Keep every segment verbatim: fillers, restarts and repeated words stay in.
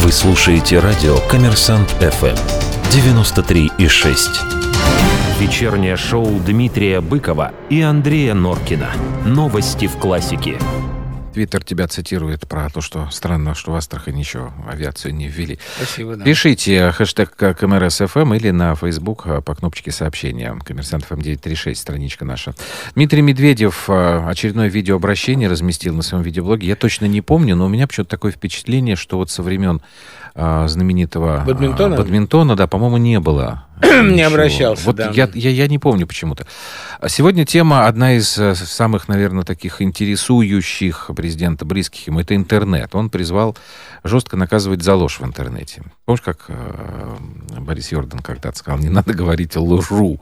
Вы слушаете радио «Коммерсант эф эм» девяносто три и шесть. Вечернее шоу Дмитрия Быкова и Андрея Норкина. Новости в классике. Твиттер тебя цитирует про то, что странно, что в Астрахани еще авиацию не ввели. Спасибо, да. Пишите хэштег КМРС-ФМ или на Facebook по кнопочке сообщения. Коммерсант эф эм девятьсот тридцать шесть, страничка наша. Дмитрий Медведев очередное видеообращение разместил на своем видеоблоге. Я точно не помню, но у меня почему-то такое впечатление, что вот со времен знаменитого Бадминтона, Бадминтона, да, по-моему, не было. Не обращался, вот да. Я, я, я не помню почему-то. Сегодня тема одна из самых, наверное, таких интересующих президента близких ему. Это интернет. Он призвал жестко наказывать за ложь в интернете. Помнишь, как э, Борис Йордан когда-то сказал, не надо говорить лжу.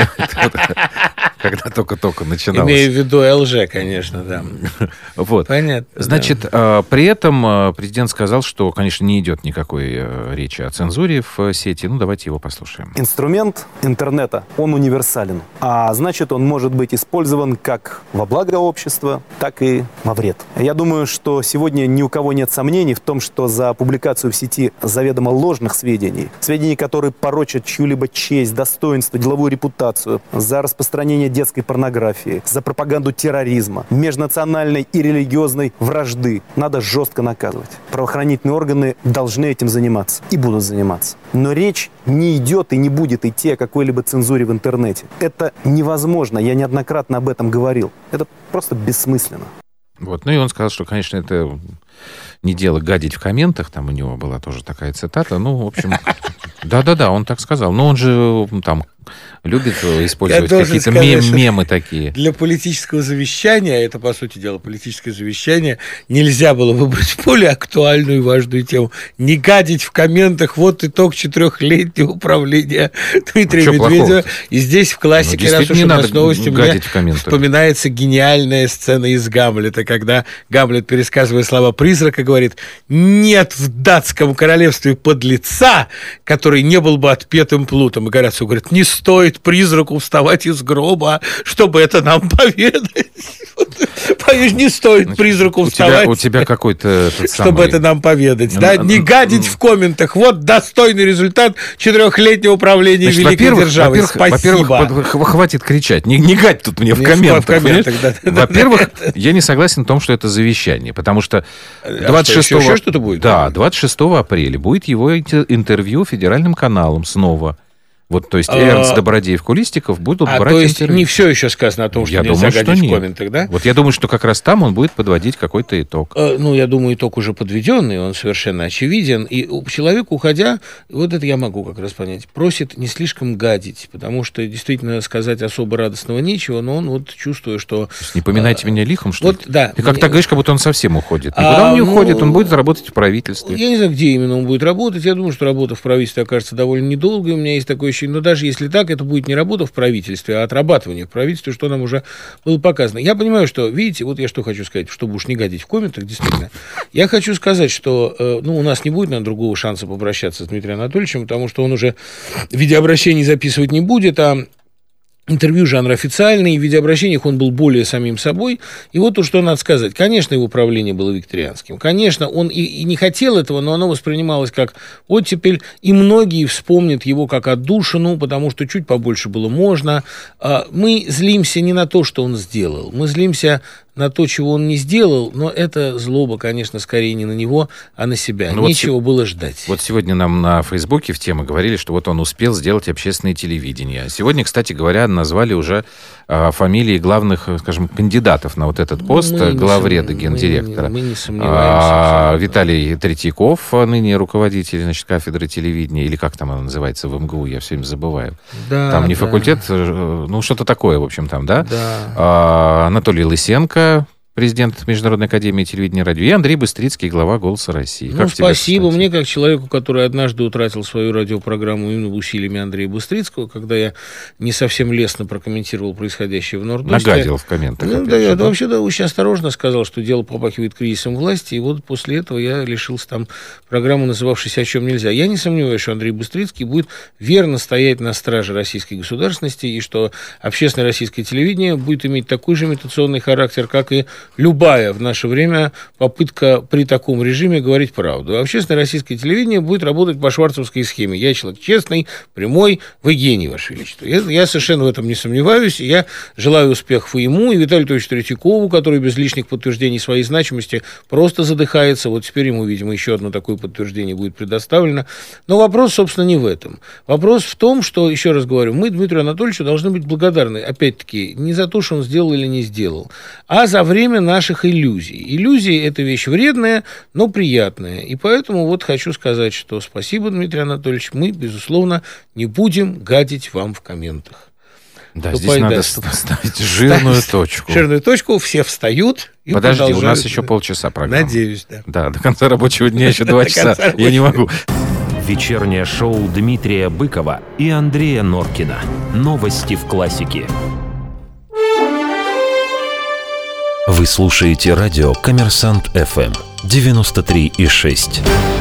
Когда только-только начиналось. Имею в виду эл жэ, конечно, да. Вот. Понятно. Значит, да. При этом президент сказал, что, конечно, не идет никакой речи о цензуре в сети. Ну, давайте его послушаем. Инструмент интернета, он универсален. А значит, он может быть использован как во благо общества, так и во вред. Я думаю, что сегодня ни у кого нет сомнений в том, что за публикацию в сети заведомо ложных сведений, сведений, которые порочат чью-либо честь, достоинство, деловую репутацию, за распространение детской порнографии, за пропаганду терроризма, межнациональной и религиозной вражды надо жестко наказывать. Правоохранительные органы должны этим заниматься и будут заниматься. Но речь не идет и не будет идти о какой-либо цензуре в интернете. Это невозможно, я неоднократно об этом говорил. Это просто бессмысленно. Вот. Ну и он сказал, что, конечно, это не дело гадить в комментах. Там у него была тоже такая цитата. Ну, в общем, да-да-да, он так сказал. Но он же там любит использовать какие-то сказать, мем, мемы такие. Для политического завещания, это, по сути дела, политическое завещание, нельзя было выбрать более актуальную и важную тему. Не гадить в комментах. Вот итог четырехлетнего правления Дмитрия а Медведева. Плохого? И здесь в классике, ну, раз уж у нас новости, мне вспоминается гениальная сцена из «Гамлета», когда Гамлет, пересказывая слова призрака, говорит: «Нет в датском королевстве подлеца, который не был бы отпетым плутом». И Горацио говорит: «Не стоит призраку вставать из гроба, чтобы это нам поведать». Понимаешь, не стоит Значит, призраку у вставать, тебя, у тебя какой-то чтобы самый... это нам поведать. Да? Не гадить в комментах. Вот достойный результат четырехлетнего правления Значит, великой во-первых, державы. Во-первых, Спасибо. Во-первых, хватит кричать. Не, не гадь тут мне в не комментах. В комментах да, да, во-первых, да, да. я не согласен в том, что это завещание, потому что двадцать шестого... А что, еще что-то будет? Да, двадцать шестого апреля будет его интервью федеральным каналом снова. Вот, то есть, Эрнст, Добродеев, Кулистиков будут а, брать то есть, интервью. Не все еще сказано о том, что я нельзя думаю, гадить что в комментах, да? Вот я думаю, что как раз там он будет подводить какой-то итог. Э, ну, я думаю, итог уже подведенный, он совершенно очевиден. И человек, уходя, вот это я могу как раз понять, просит не слишком гадить, потому что действительно сказать особо радостного нечего, но он вот чувствует, что... Не поминайте а, меня лихом, что вот, ли? Да. Ты как-то говоришь, как будто он совсем уходит. Никуда а, он не ну, уходит, он будет работать в правительстве. Я не знаю, где именно он будет работать. Я думаю, что работа в правительстве окажется довольно недолгой. У меня есть такое ощущение. Но даже если так, это будет не работа в правительстве, а отрабатывание в правительстве, что нам уже было показано. Я понимаю, что, видите, вот я что хочу сказать, чтобы уж не гадить в комментах, действительно. Я хочу сказать, что э, ну, у нас не будет, наверное, другого шанса попрощаться с Дмитрием Анатольевичем, потому что он уже видеообращений записывать не будет, а интервью жанр официальный, в видеообращениях он был более самим собой. И вот то, что надо сказать. Конечно, его правление было викторианским. Конечно, он и, и не хотел этого, но оно воспринималось как оттепель. И многие вспомнят его как отдушину, потому что чуть побольше было можно. Мы злимся не на то, что он сделал. Мы злимся на то, чего он не сделал, но это злоба, конечно, скорее не на него, а на себя. Ну, Нечего вот, было ждать. Вот сегодня нам на Фейсбуке в теме говорили, что вот он успел сделать общественное телевидение. Сегодня, кстати говоря, назвали уже а, фамилии главных, скажем, кандидатов на вот этот пост, мы главреда, сом... гендиректора. Мы, мы не сомневаемся. А, Виталий Третьяков, ныне руководитель, значит, кафедры телевидения, или как там она называется в эм гэ у, я все время забываю. Да, там не да. факультет, ну что-то такое, в общем, там, да? Да. А, Анатолий Лысенко, президент Международной академии телевидения и радио, и Андрей Быстрицкий, глава «Голоса России». Ну, как спасибо. Мне, как человеку, который однажды утратил свою радиопрограмму именно усилиями Андрея Быстрицкого, когда я не совсем лестно прокомментировал происходящее в Нордосте. Нагадил в комментах. Ну, да, я да, вообще да, очень осторожно сказал, что дело попахивает кризисом власти, и вот после этого я лишился там программы, называвшейся «О чем нельзя». Я не сомневаюсь, что Андрей Быстрицкий будет верно стоять на страже российской государственности, и что общественное российское телевидение будет иметь такой же имитационный характер, как и любая в наше время попытка при таком режиме говорить правду. Общественное российское телевидение будет работать по шварцевской схеме. Я человек честный, прямой, вы гений, Ваше Величество. Я, я совершенно в этом не сомневаюсь. Я желаю успехов и ему, и Виталию Анатольевичу Третьякову, который без лишних подтверждений своей значимости просто задыхается. Вот теперь ему, видимо, еще одно такое подтверждение будет предоставлено. Но вопрос, собственно, не в этом. Вопрос в том, что, еще раз говорю, мы Дмитрию Анатольевичу должны быть благодарны, опять-таки, не за то, что он сделал или не сделал, а за время наших иллюзий. Иллюзии – это вещь вредная, но приятная. И поэтому вот хочу сказать, что спасибо, Дмитрий Анатольевич, мы, безусловно, не будем гадить вам в комментах. Да, здесь надо даст. ставить жирную ставить точку. Жирную точку, все встают и Подожди, продолжают. У нас еще полчаса программы. Надеюсь, да. Да, до конца рабочего дня еще два часа. Я не могу. Вечернее шоу Дмитрия Быкова и Андрея Норкина. Новости в классике. Вы слушаете радио «Коммерсант эф эм» девяносто три и шесть.